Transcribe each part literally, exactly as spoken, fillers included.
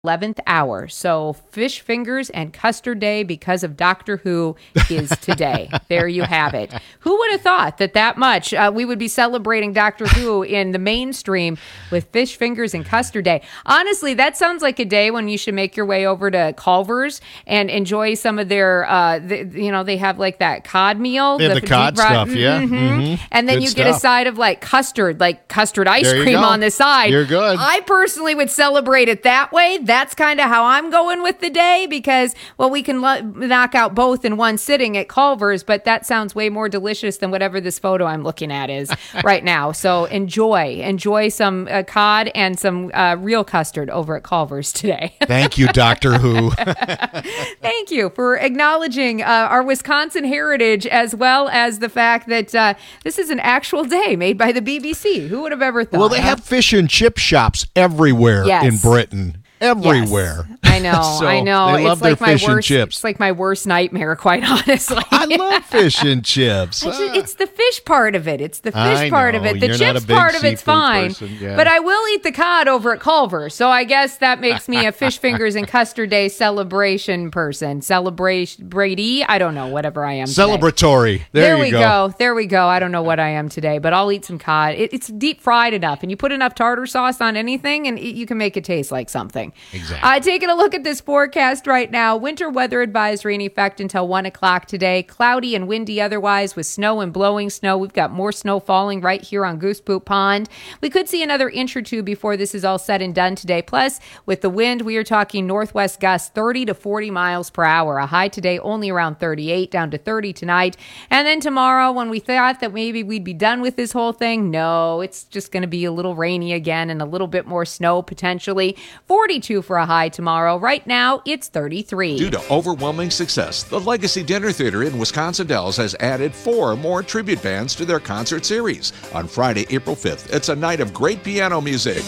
eleventh hour. So fish fingers and custard day because of Doctor Who is today. There you have it. Who would have thought that that much uh, we would be celebrating Doctor Who in the mainstream with fish fingers and custard day? Honestly, that sounds like a day when you should make your way over to Culver's and enjoy some of their, uh, the, you know, they have like that cod meal. They have the, the cod brought, stuff, yeah. Mm-hmm. Mm-hmm. And then good you stuff. get a side of like custard, like custard ice there cream on the side. You're good. I personally would celebrate it that way. That's kind of how I'm going with the day because, well, we can lo- knock out both in one sitting at Culver's, but that sounds way more delicious than whatever this photo I'm looking at is right now. So enjoy. Enjoy some uh, cod and some uh, real custard over at Culver's today. Thank you, Doctor Who. Thank you for acknowledging uh, our Wisconsin heritage as well as the fact that uh, this is an actual day made by the B B C. Who would have ever thought? Well, they have fish and chip shops everywhere yes. in Britain. Everywhere. Yes, I know, so I know. They love it's like their my fish worst, and chips. It's like my worst nightmare, quite honestly. I love fish and chips. Just, it's the fish part of it. It's the fish I part know. of it. The You're chips not a big part of it's seafood fine. person, yeah. But I will eat the cod over at Culver's. So I guess that makes me a fish fingers and custard day celebration person. Celebration Brady. I don't know, whatever I am. Celebratory. Today. There, there you we go. go. There we go. I don't know what I am today, but I'll eat some cod. It, it's deep fried enough, and you put enough tartar sauce on anything, and it, you can make it taste like something. Exactly. Uh, taking a look at this forecast right now. Winter weather advisory in effect until one o'clock today. Cloudy and windy otherwise with snow and blowing snow. We've got more snow falling right here on Goose Poop Pond. We could see another inch or two before this is all said and done today. Plus, with the wind, we are talking northwest gusts thirty to forty miles per hour. A high today only around thirty-eight, down to thirty tonight. And then tomorrow, when we thought that maybe we'd be done with this whole thing, no, it's just going to be a little rainy again and a little bit more snow potentially. forty-two for a high tomorrow. Right now, it's thirty-three. Due to overwhelming success, the Legacy Dinner Theater in Wisconsin Dells has added four more tribute bands to their concert series. On Friday, April fifth, it's a night of great piano music.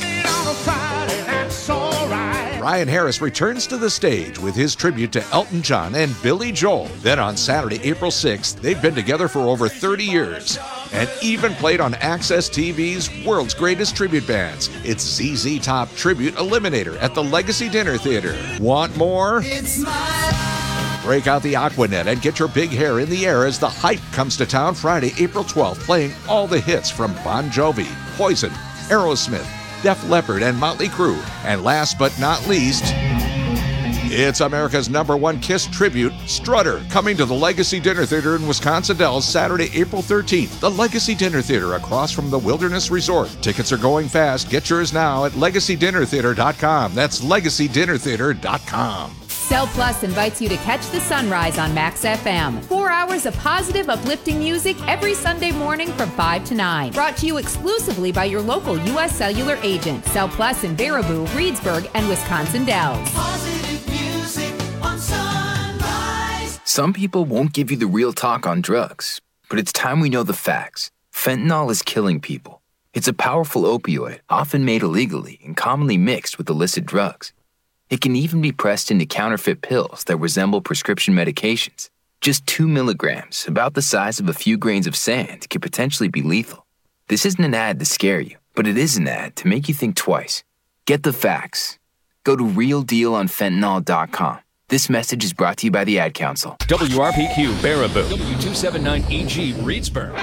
Ryan Harris returns to the stage with his tribute to Elton John and Billy Joel. Then on Saturday, April sixth, they've been together for over thirty years and even played on Access T V's World's Greatest Tribute Bands. It's Z Z Top Tribute Eliminator at the Legacy Dinner Theater. Want more? It's my... Break out the Aquanet and get your big hair in the air as The Hype comes to town Friday, April twelfth, playing all the hits from Bon Jovi, Poison, Aerosmith, Def Leppard, and Motley Crue. And last but not least, it's America's number one Kiss tribute, Strutter, coming to the Legacy Dinner Theater in Wisconsin Dells Saturday, April thirteenth. The Legacy Dinner Theater across from the Wilderness Resort. Tickets are going fast. Get yours now at legacy dinner theater dot com. That's legacy dinner theater dot com. Cell Plus invites you to catch the sunrise on Max F M. Four hours of positive, uplifting music every Sunday morning from five to nine. Brought to you exclusively by your local U S Cellular agent. Cell Plus in Baraboo, Reedsburg, and Wisconsin Dells. Positive music on sunrise. Some people won't give you the real talk on drugs, but it's time we know the facts. Fentanyl is killing people. It's a powerful opioid, often made illegally and commonly mixed with illicit drugs. It can even be pressed into counterfeit pills that resemble prescription medications. Just two milligrams, about the size of a few grains of sand, could potentially be lethal. This isn't an ad to scare you, but it is an ad to make you think twice. Get the facts. Go to real deal on fentanyl dot com. This message is brought to you by the Ad Council. W R P Q Baraboo. W two seventy-nine E G Reedsburg.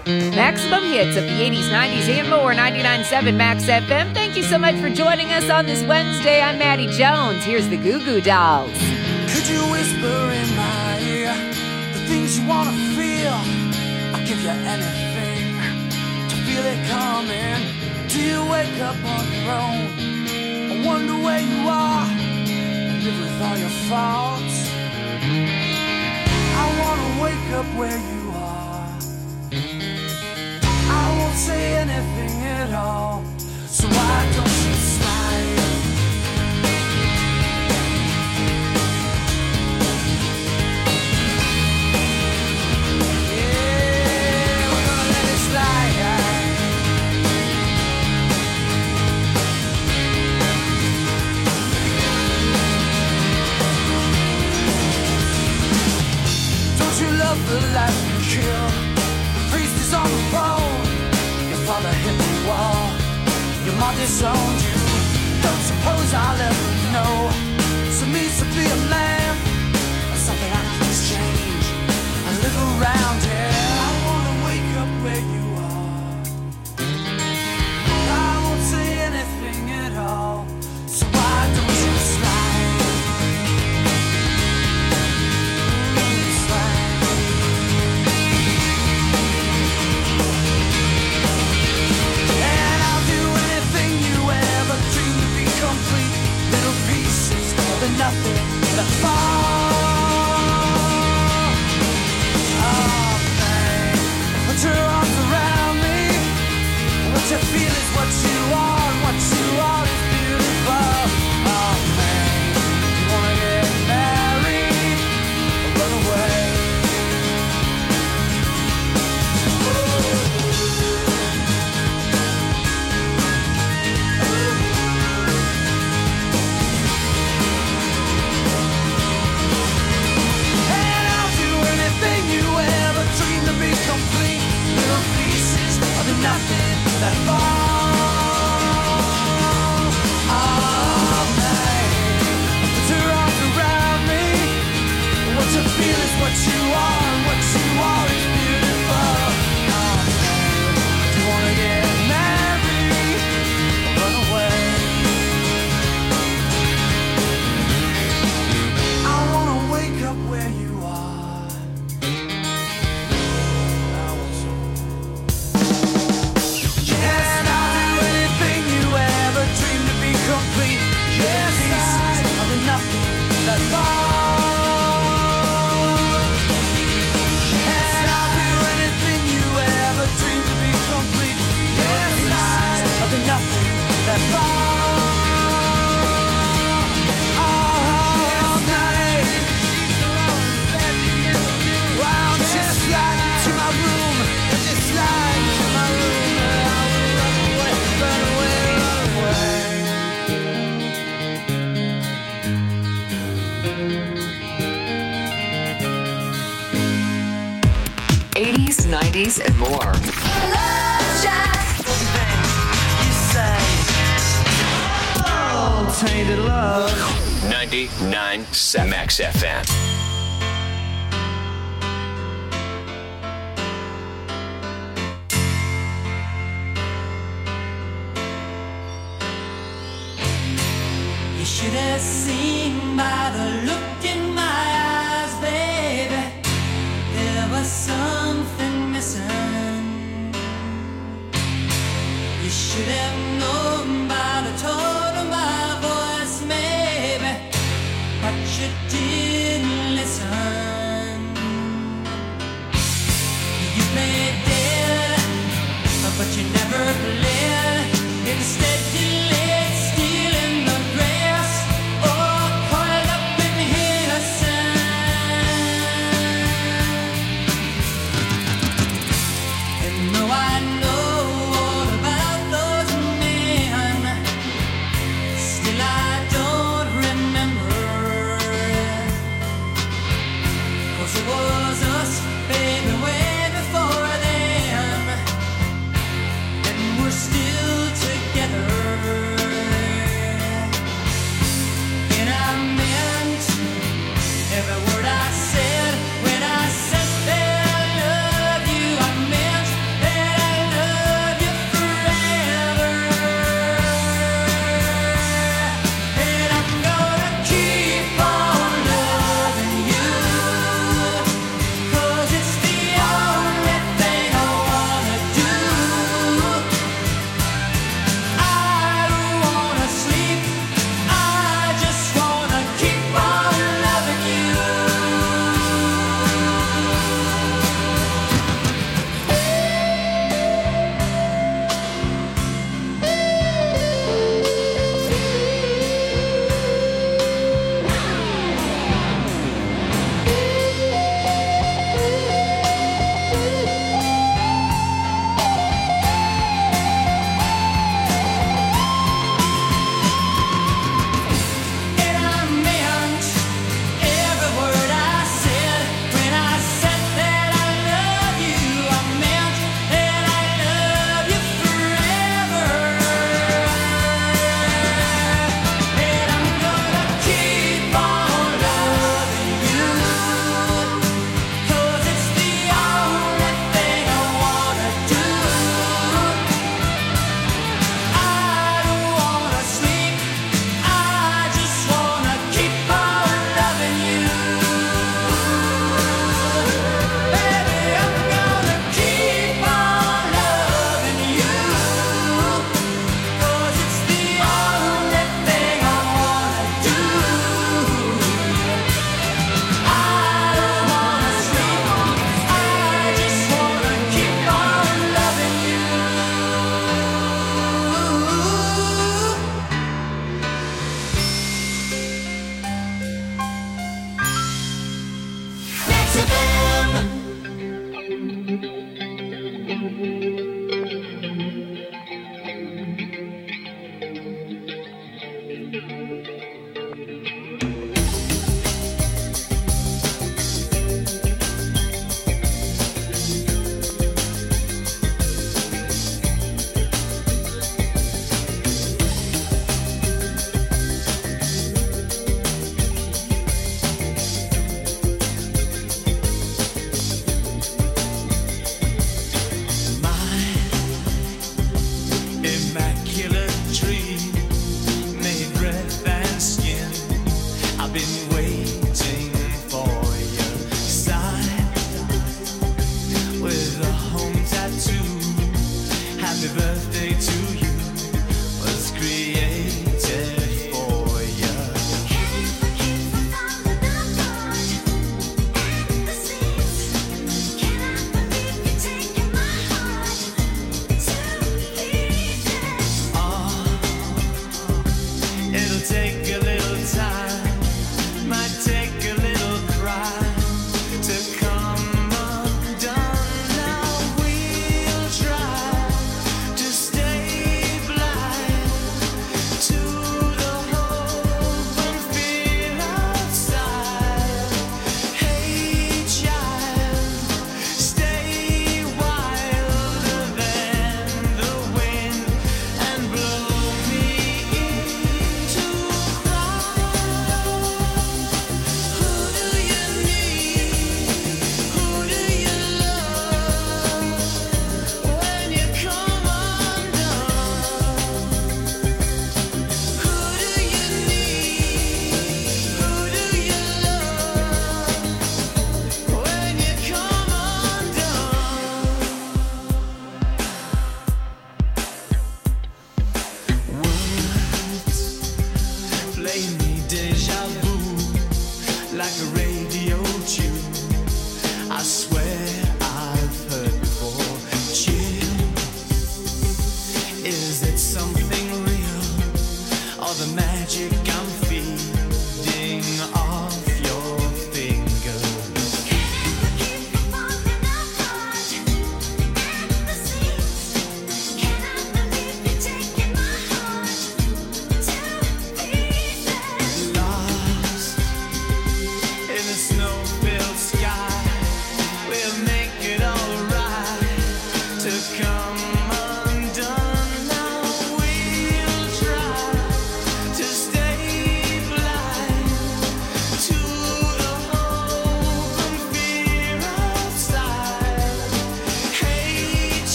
Maximum hits of the eighties, nineties, and more. ninety-nine point seven Max F M. Thank you so much for joining us on this Wednesday. I'm Maddie Jones. Here's the Goo Goo Dolls. Could you whisper in my ear the things you wanna feel? I'll give you anything to feel it coming. Do you wake up on your own? I wonder where you are and live with all your faults. I wanna wake up where you are. I won't say anything at all, so why don't you slide? Yeah, we're gonna let it slide. Don't you love the life you kill? The priest is on the phone. Your father hit the wall. Your mom disowned you. Don't suppose I'll ever know. So means to be a man or something I can exchange. I live around here. I wanna wake up where you are. I won't say anything at all. So why don't you slide? Slide. And I'll do anything you ever dreamed to be complete. Little pieces of the nothing that fall. Oh, man. Put your arms around me. What you feel is what you are, and what you are is beautiful. Oh, man. You wanna get married or run away? And I'll do anything you ever dreamed to be complete. Little pieces of the nothing that fall. Oh, man. Put your arms around me. What you feel is what you are, and what you are is beautiful. Oh, man. Do you wanna get married or run away? I wanna wake up where you are. I want to. Yes, I'll do anything you ever dreamed to be complete. Yes, pieces of the nothing that fall. Yes, I'll do anything you ever dreamed to be complete. Yes, pieces of the nothing that fall. Oh, night. Wow, just slide to my room. Just slide to my room. I will run away, run away, run away. eighties, nineties, and more. You say, oh, tainted love. ninety-nine point seven Max F M. You should have seen by the look in my eyes, baby. There was something missing. You should have known by the tone of my voice, maybe, but you didn't listen. You played dead, but you never played. Instead, you laid still in the grass, or coiled up in innocence. And though I know all about those men, still I don't remember. 'Cause it was us, baby, way before them, and we're still together.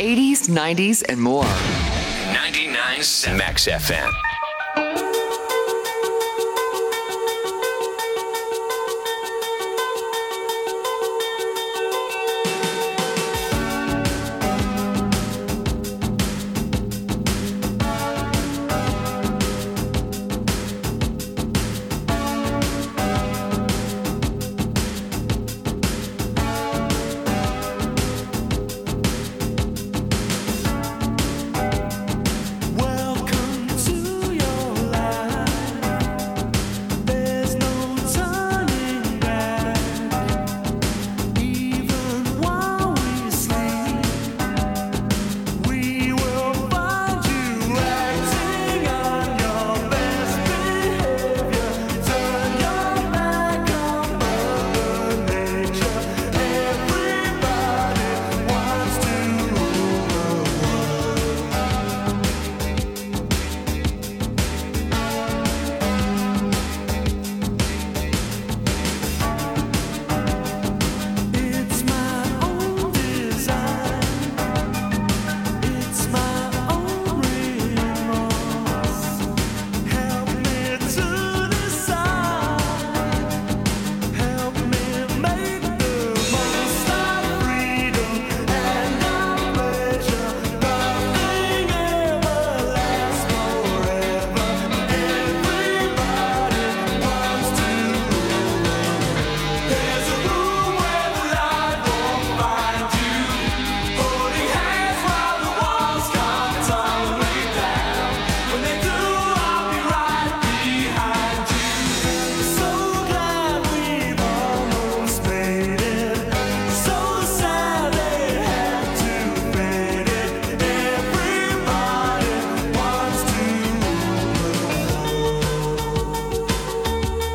eighties, nineties, and more. ninety-nine point seven Max F M. Welcome to your life. There's no turning back. Even while we sleep, we will find you acting on your best behavior. Turn your back on Mother Nature. Everybody wants to rule the world. It's my own design. It's my own remorse. Help me to decide. Help me make the most of freedom and of pleasure. Nothing ever lasts forever. Everybody wants to rule the world. There's a room where the light won't find you. Holding hands while the walls come tumbling down. When they do, I'll be right behind you. So glad we've almost made it. So sad they had to fade it. Everybody wants to rule the world.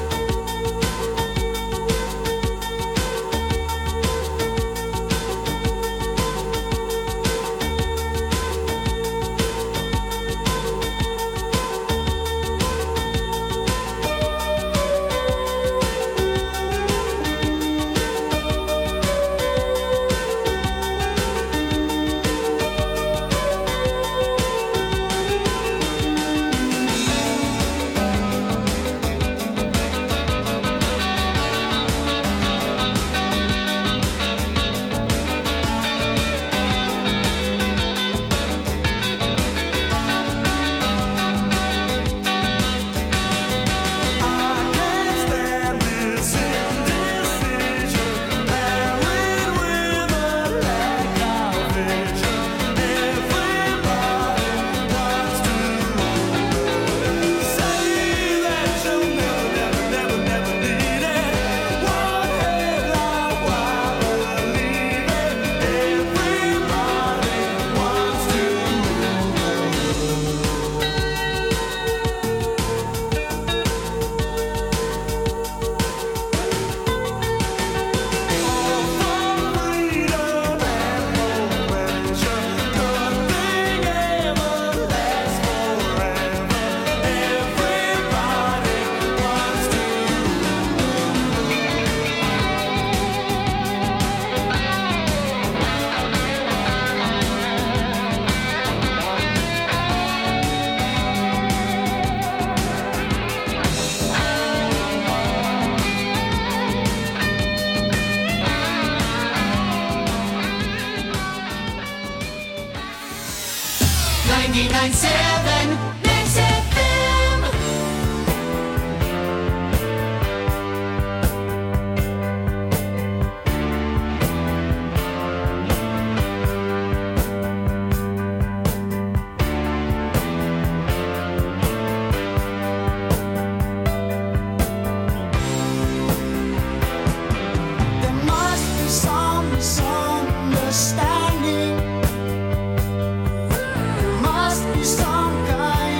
I can't stand this indecision, married with a lack of vision. Everybody wants to rule. Say that you'll never, never, never, never need it. One headline, why believe it? Everybody wants to freedom and adventure. Nothing ever lasts forever. Everybody wants to ninety-nine seven Max F M. There must be some misunderstanding. There must be some kind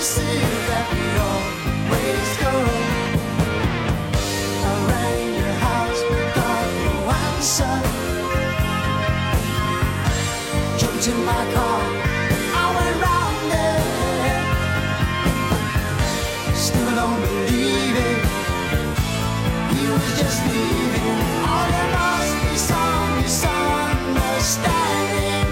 see that we always go. I rang your house, but got no answer. Jumped in my car, I went round there. Still don't believe it, he was just leaving. Oh, there must be some misunderstanding.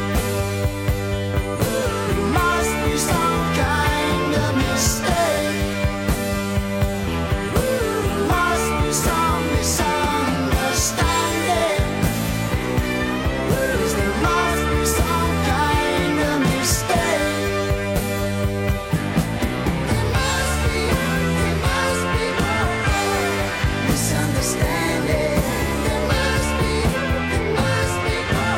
There must be some kind of mistake. There must be some misunderstanding. Yes, there must be some kind of mistake. There must be, there must be misunderstanding. There must be, there must be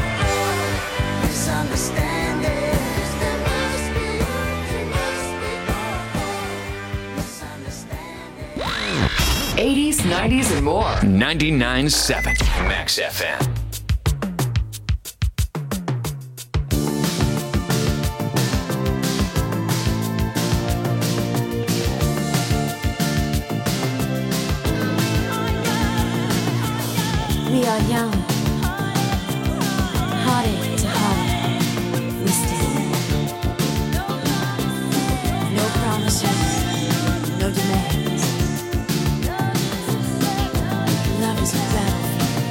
misunderstanding. There must be, there must be misunderstanding. eighties, nineties, and more. ninety-nine point seven Max F M. We are young, heartache to heartache, we stand. No promises, no demands. Love is a battlefield.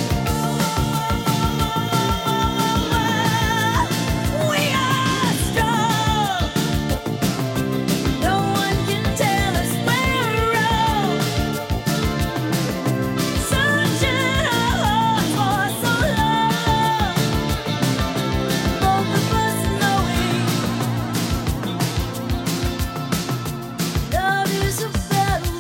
We are strong. No one can tell us we're wrong. Searching our hearts for so long. Both of us knowing love is a battlefield.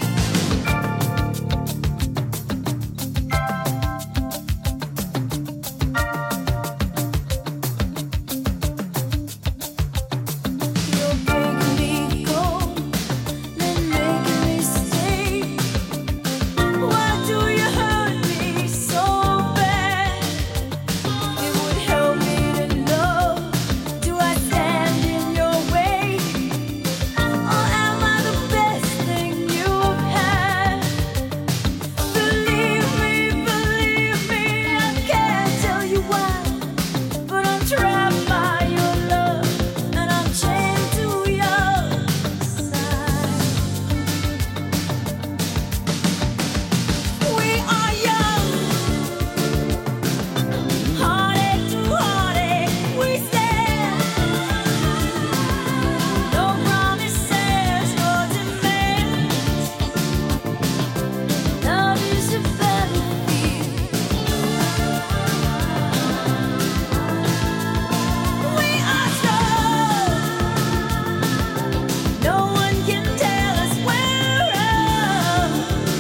You're breaking me cold, then making me stay. Why do you hurt me so bad? It would help me to know, do I stand in your way? Or am I the best thing you've had? Believe me, believe me, I can't tell you why, but I'm trapped by your love, and I'm chained to your side. We are young, heartache to heartache, we stand. No promises, no demands. Love is a battlefield. We are strong. No one can tell us we're wrong.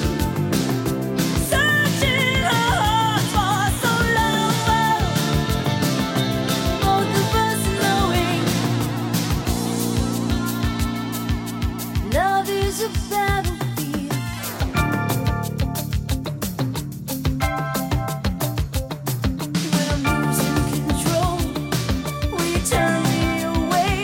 Searching our hearts for so long. Both of us knowing love is a battlefield. When I'm losing control, will you turn me away?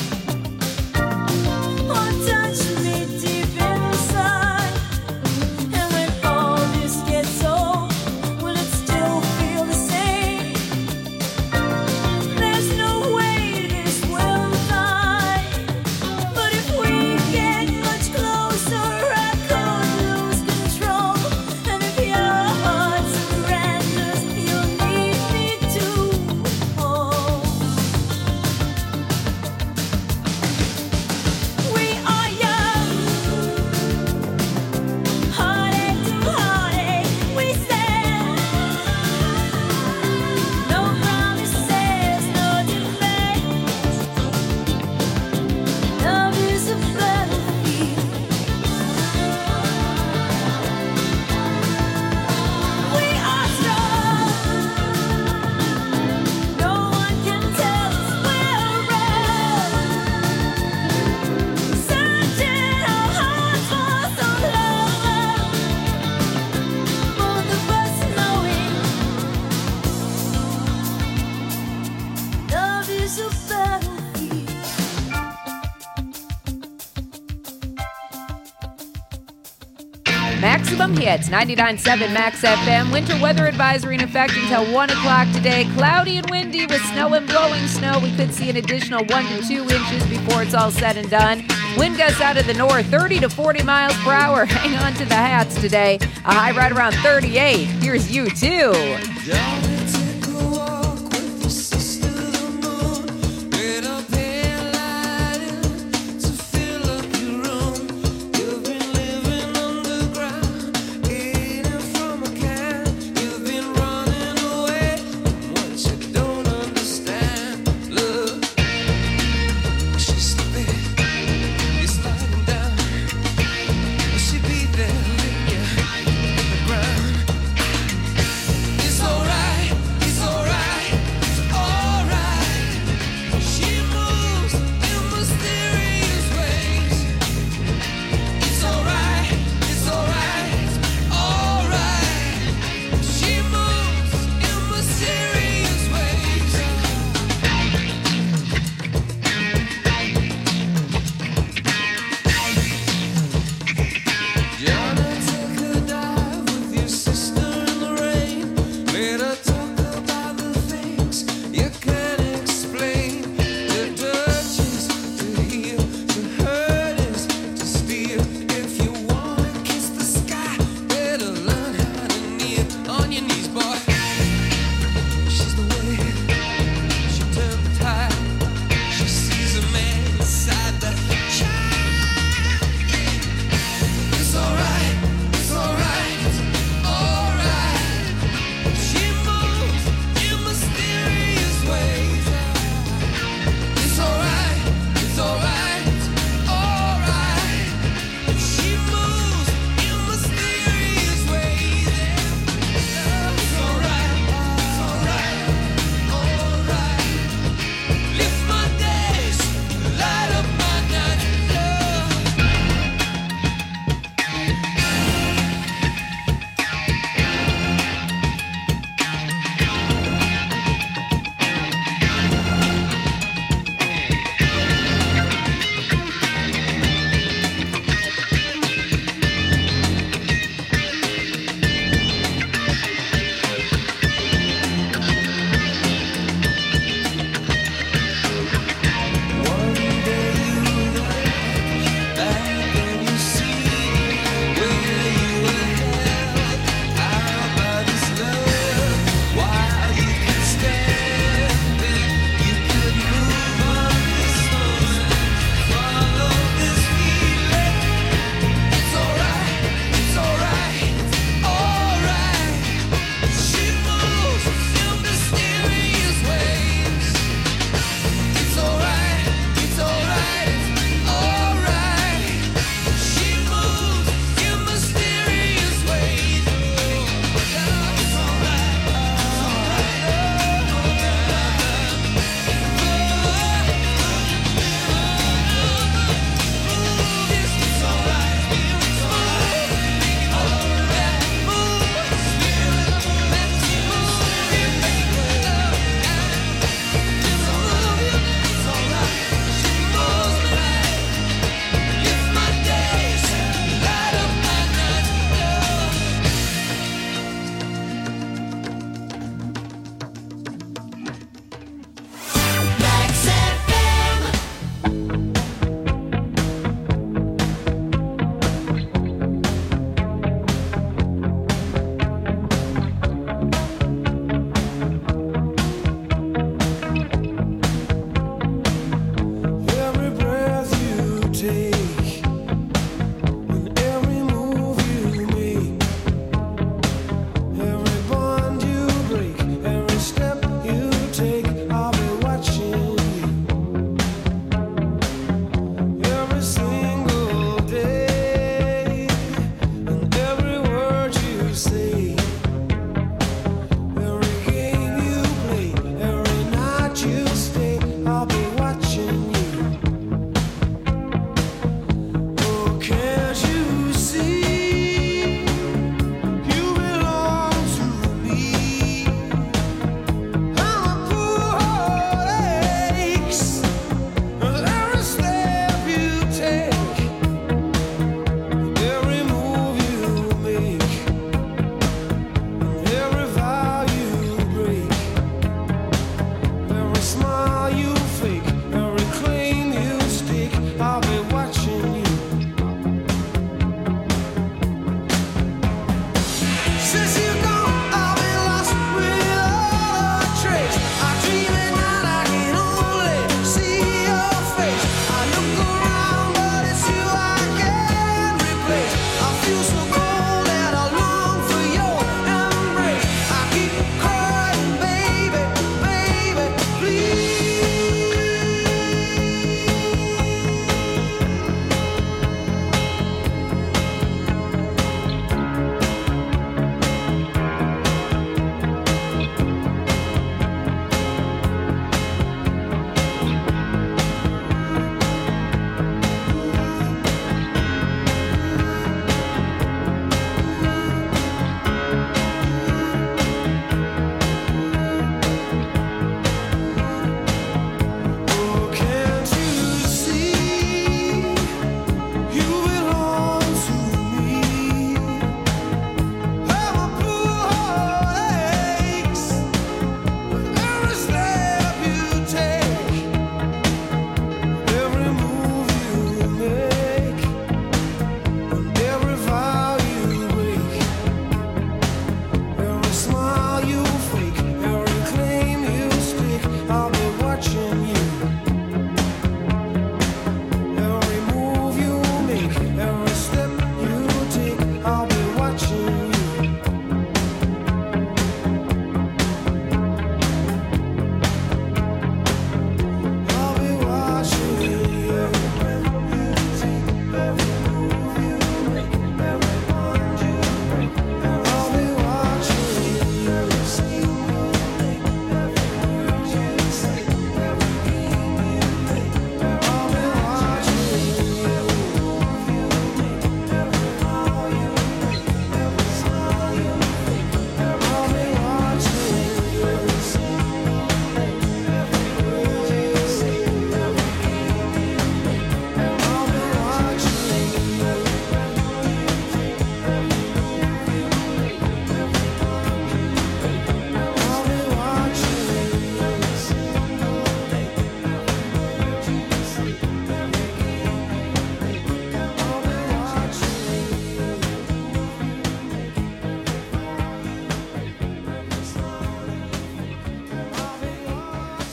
Or touch me deep inside? And when all this gets old, will it still feel the same? There's no way this will die. But if we get much closer, Maximum Hits, ninety-nine point seven Max F M. Winter weather advisory in effect until one o'clock today. Cloudy and windy with snow and blowing snow. We could see an additional one to two inches before it's all said and done. Wind gusts out of the north, thirty to forty miles per hour. Hang on to the hats today. A high right around thirty-eight. Here's you too. It's alright.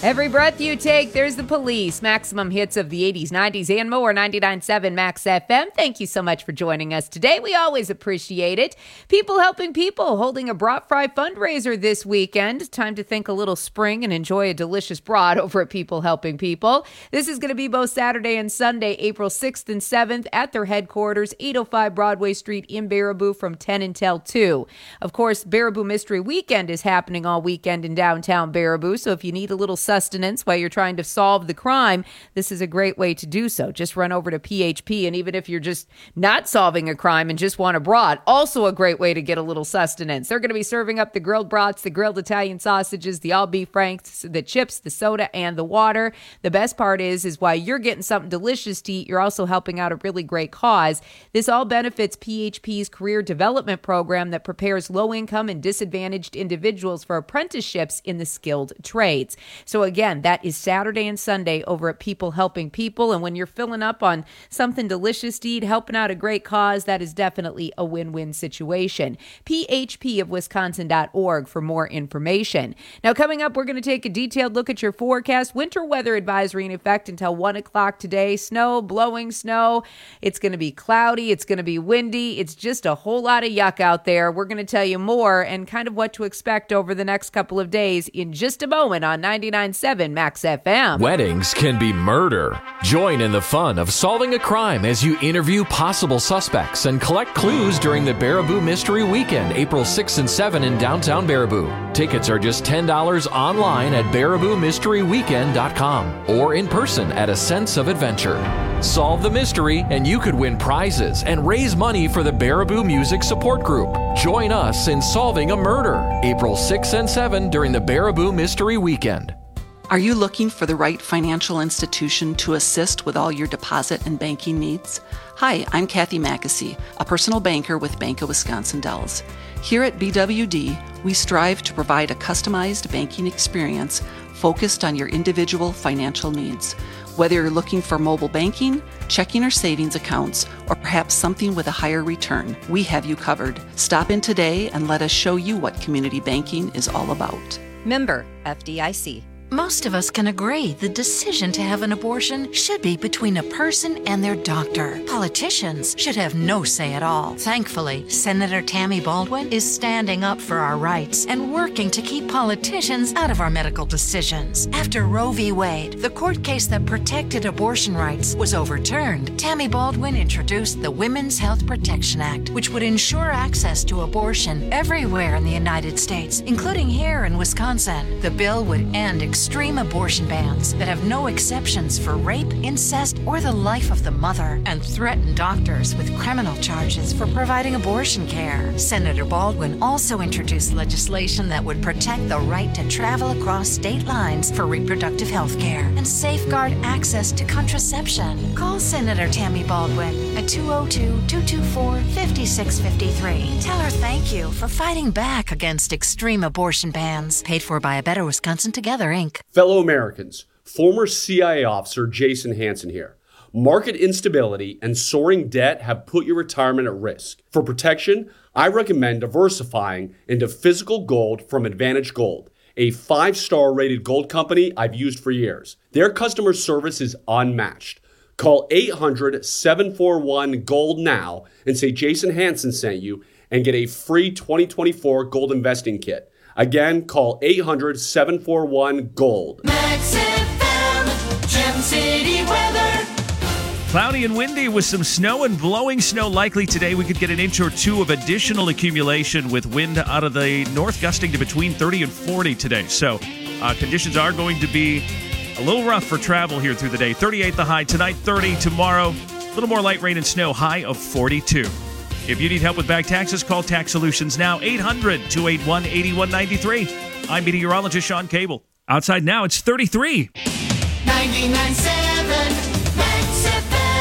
Every breath you take, there's the Police. Maximum hits of the eighties, nineties, and more. ninety-nine point seven Max F M. Thank you so much for joining us today. We always appreciate it. People helping people, holding a brat fry fundraiser this weekend. Time to think a little spring and enjoy a delicious brat over at People Helping People. This is going to be both Saturday and Sunday, April sixth and seventh at their headquarters, eight oh five Broadway Street in Baraboo from ten until two. Of course, Baraboo Mystery Weekend is happening all weekend in downtown Baraboo, so if you need a little sustenance while you're trying to solve the crime, this is a great way to do so. Just run over to P H P, and even if you're just not solving a crime and just want a brat, also a great way to get a little sustenance. They're going to be serving up the grilled brats, the grilled Italian sausages, the all beef franks, the chips, the soda, and the water. The best part is, is while you're getting something delicious to eat, you're also helping out a really great cause. This all benefits P H P's career development program that prepares low-income and disadvantaged individuals for apprenticeships in the skilled trades. So again, that is Saturday and Sunday over at People Helping People. And when you're filling up on something delicious to eat, helping out a great cause, that is definitely a win-win situation. P H P of Wisconsin dot org for more information. Now, coming up, we're going to take a detailed look at your forecast. Winter weather advisory in effect until one o'clock today. Snow, blowing snow. It's going to be cloudy. It's going to be windy. It's just a whole lot of yuck out there. We're going to tell you more and kind of what to expect over the next couple of days in just a moment on ninety-nine point seven Max F M. Weddings can be murder. Join in the fun of solving a crime as you interview possible suspects and collect clues during the Baraboo Mystery Weekend, April sixth and seventh in downtown Baraboo. Tickets are just ten dollars online at baraboo mystery weekend dot com or in person at A Sense of Adventure. Solve the mystery and you could win prizes and raise money for the Baraboo Music Support Group. Join us in solving a murder, April sixth and seventh during the Baraboo Mystery Weekend. Are you looking for the right financial institution to assist with all your deposit and banking needs? Hi, I'm Kathy Mackesy, a personal banker with Bank of Wisconsin Dells. Here at B W D, we strive to provide a customized banking experience focused on your individual financial needs. Whether you're looking for mobile banking, checking or savings accounts, or perhaps something with a higher return, we have you covered. Stop in today and let us show you what community banking is all about. Member F D I C. Most of us can agree the decision to have an abortion should be between a person and their doctor. Politicians should have no say at all. Thankfully, Senator Tammy Baldwin is standing up for our rights and working to keep politicians out of our medical decisions. After Roe v. Wade, the court case that protected abortion rights, was overturned, Tammy Baldwin introduced the Women's Health Protection Act, which would ensure access to abortion everywhere in the United States, including here in Wisconsin. The bill would end extreme abortion bans that have no exceptions for rape, incest, or the life of the mother, and threaten doctors with criminal charges for providing abortion care. Senator Baldwin also introduced legislation that would protect the right to travel across state lines for reproductive health care and safeguard access to contraception. Call Senator Tammy Baldwin at two oh two, two two four, five six five three. Tell her thank you for fighting back against extreme abortion bans. Paid for by A Better Wisconsin Together, Incorporated. Fellow Americans, former C I A officer Jason Hansen here. Market instability and soaring debt have put your retirement at risk. For protection, I recommend diversifying into physical gold from Advantage Gold, a five-star rated gold company I've used for years. Their customer service is unmatched. Call eight hundred, seven four one, GOLD now and say Jason Hansen sent you and get a free twenty twenty-four gold investing kit. Again, call eight hundred, seven four one, GOLD. Max F M, Gem City weather. Cloudy and windy with some snow and blowing snow likely today. We could get an inch or two of additional accumulation with wind out of the north gusting to between thirty and forty today. So uh, conditions are going to be a little rough for travel here through the day. thirty-eight the high tonight, thirty tomorrow. A little more light rain and snow, high of forty-two. If you need help with back taxes, call Tax Solutions now, eight hundred, two eight one, eight one nine three. I'm meteorologist Sean Cable. Outside now, it's thirty-three. ninety-nine point seven Max F M.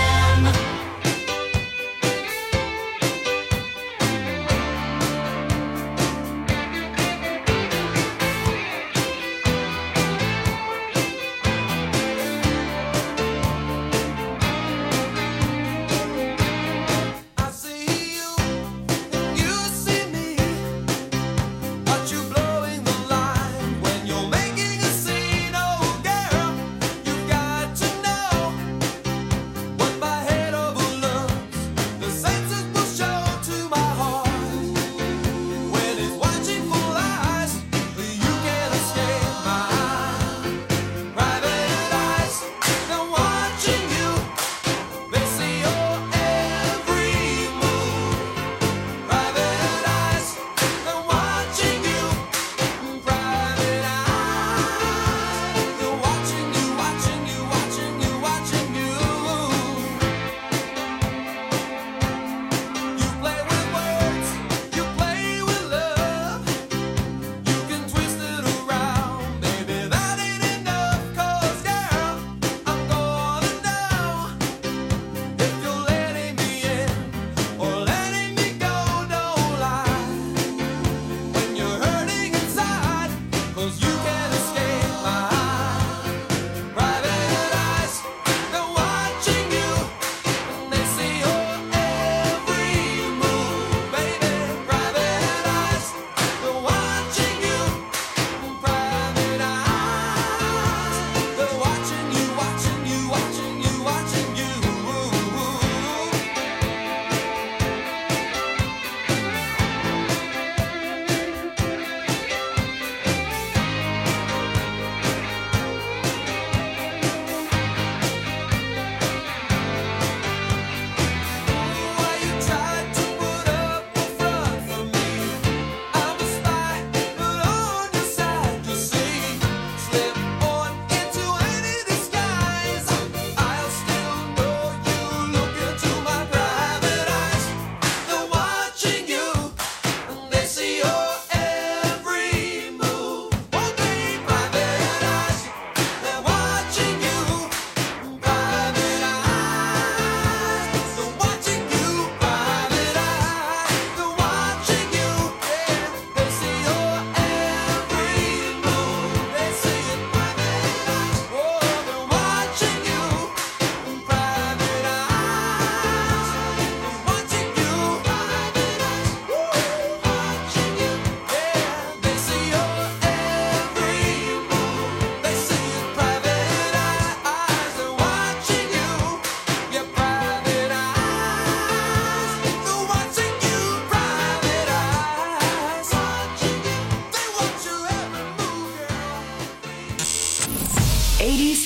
But you blowing the line when you're making a scene. Oh,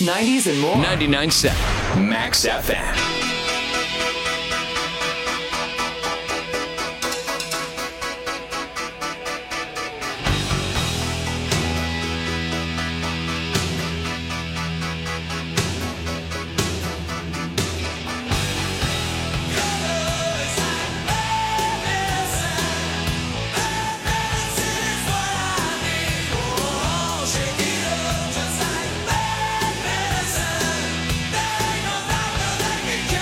nineties and more. ninety-nine point seven Max F M. Just like bad medicine, there ain't no doctor that can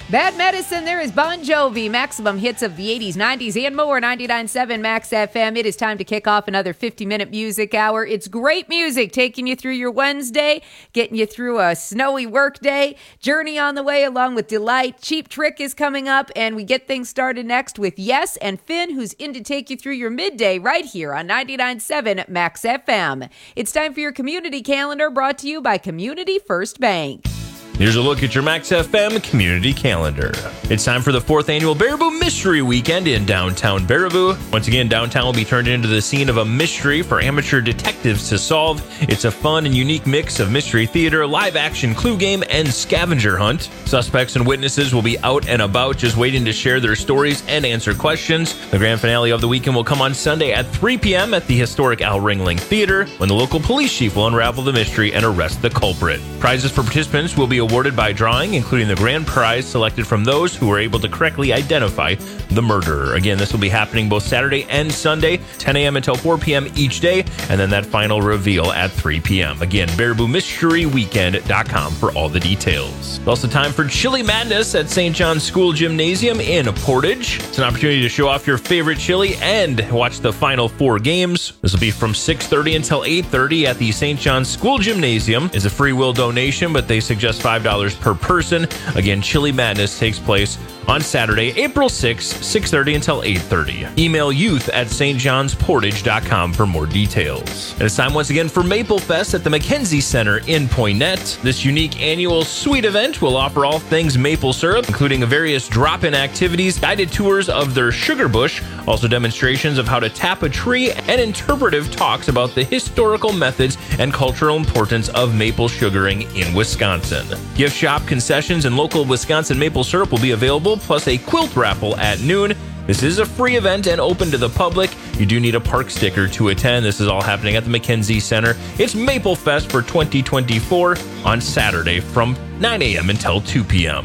Bad Medicine, there is Bon Jovi, maximum hits of the eighties, nineties, and more, ninety-nine point seven Max F M. It is time to kick off another fifty-minute music hour. It's great music, taking you through your Wednesday, getting you through a snowy work day, Journey on the way along with Delight. Cheap Trick is coming up, and we get things started next with Yes and Finn, who's in to take you through your midday right here on ninety-nine point seven Max F M. It's time for your community calendar, brought to you by Community First Bank. Here's a look at your Max F M community calendar. It's time for the fourth annual Baraboo Mystery Weekend in downtown Baraboo. Once again, downtown will be turned into the scene of a mystery for amateur detectives to solve. It's a fun and unique mix of mystery theater, live action clue game, and scavenger hunt. Suspects and witnesses will be out and about, just waiting to share their stories and answer questions. The grand finale of the weekend will come on Sunday at three p.m. at the historic Al Ringling Theater, when the local police chief will unravel the mystery and arrest the culprit. Prizes for participants will be awarded by drawing, including the grand prize selected from those who were able to correctly identify the murderer. Again, this will be happening both Saturday and Sunday, ten a.m. until four p.m. each day, and then that final reveal at three p.m. Again, Baraboo Mystery Weekend dot com for all the details. It's also time for Chili Madness at Saint John's School Gymnasium in Portage. It's an opportunity to show off your favorite chili and watch the final four games. This will be from six thirty until eight thirty at the Saint John's School Gymnasium. It's a free will donation, but they suggest five dollars per person. Again, Chili Madness takes place on Saturday, April sixth, six thirty until eight thirty. Email youth at s t johns portage dot com for more details. And it's time once again for Maple Fest at the McKenzie Center in Poynette. This unique annual sweet event will offer all things maple syrup, including various drop-in activities, guided tours of their sugar bush, also demonstrations of how to tap a tree, and interpretive talks about the historical methods and cultural importance of maple sugaring in Wisconsin. Gift shop, concessions, and local Wisconsin maple syrup will be available, plus a quilt raffle at noon. This is a free event and open to the public. You do need a park sticker to attend. This is all happening at the McKenzie Center. It's Maple Fest for twenty twenty-four on Saturday from nine a.m. until two p.m.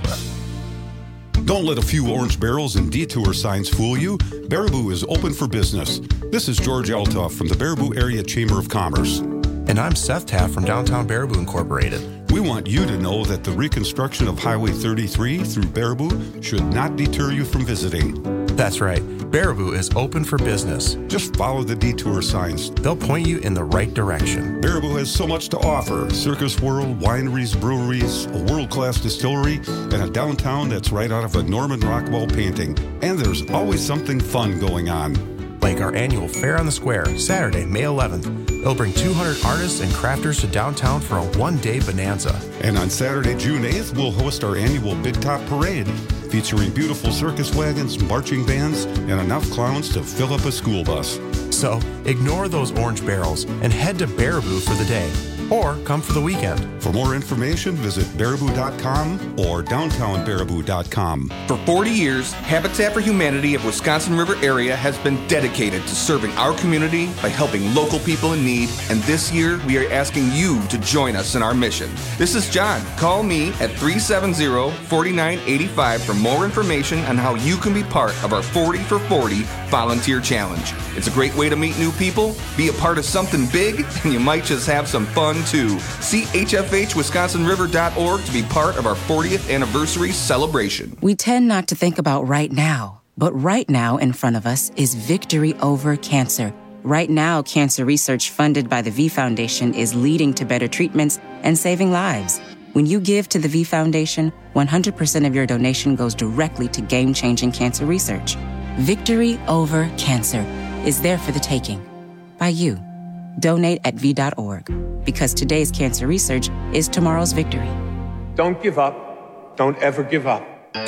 Don't let a few orange barrels and detour signs fool you. Baraboo is open for business. This is George Eltoff from the Baraboo Area Chamber of Commerce. And I'm Seth Taft from Downtown Baraboo Incorporated. We want you to know that the reconstruction of Highway thirty-three through Baraboo should not deter you from visiting. That's right. Baraboo is open for business. Just follow the detour signs. They'll point you in the right direction. Baraboo has so much to offer. Circus World, wineries, breweries, a world-class distillery, and a downtown that's right out of a Norman Rockwell painting. And there's always something fun going on. Like our annual Fair on the Square, Saturday, May eleventh. It'll bring two hundred artists and crafters to downtown for a one-day bonanza. And on Saturday, June eighth, we'll host our annual Big Top Parade, featuring beautiful circus wagons, marching bands, and enough clowns to fill up a school bus. So ignore those orange barrels and head to Baraboo for the day. Or come for the weekend. For more information, visit baraboo dot com or downtown baraboo dot com. For forty years, Habitat for Humanity of Wisconsin River area has been dedicated to serving our community by helping local people in need, and this year we are asking you to join us in our mission. This is John. Call me at three seven zero, four nine eight five for more information on how you can be part of our forty for forty volunteer challenge. It's a great way to meet new people, be a part of something big, and you might just have some fun too. See H F H Wisconsin River dot org to be part of our fortieth anniversary celebration. We tend not to think about right now, but right now in front of us is victory over cancer. Right now, cancer research funded by the V Foundation is leading to better treatments and saving lives. When you give to the V Foundation, one hundred percent of your donation goes directly to game-changing cancer research. Victory over cancer is there for the taking by you. Donate at V dot org, because today's cancer research is tomorrow's victory. Don't give up. Don't ever give up.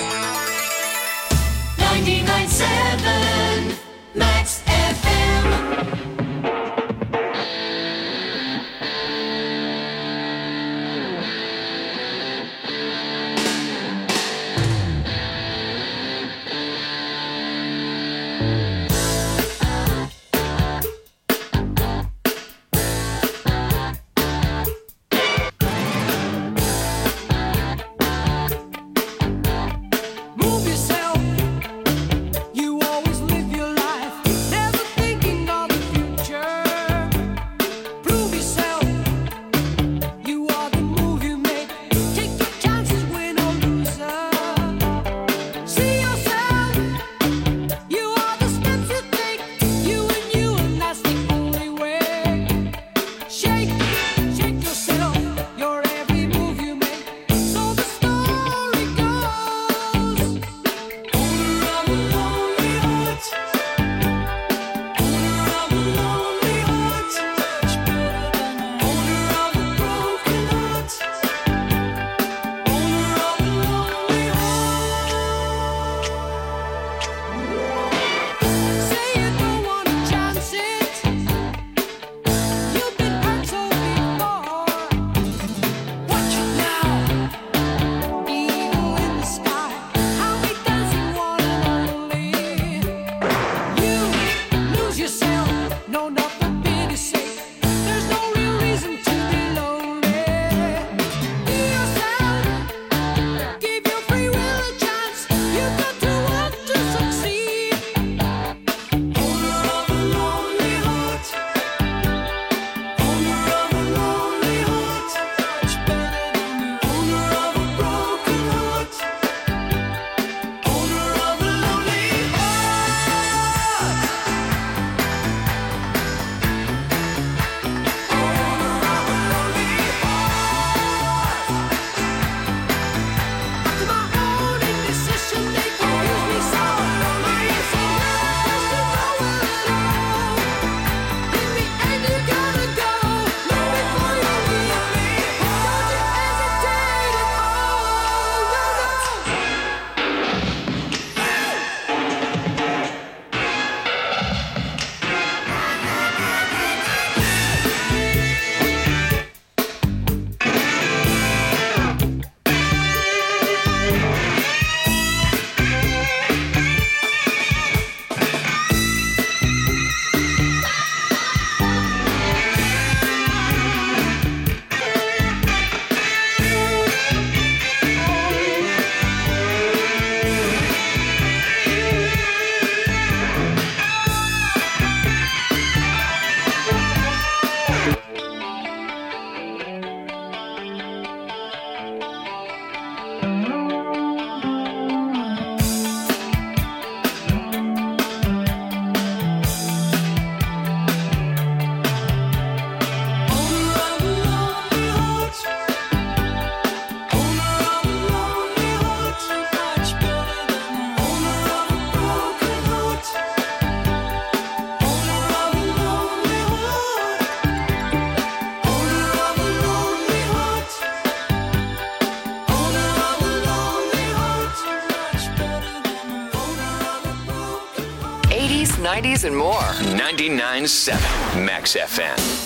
ninety-nine point seven Max F M. nineties and more. ninety-nine point seven Max F M.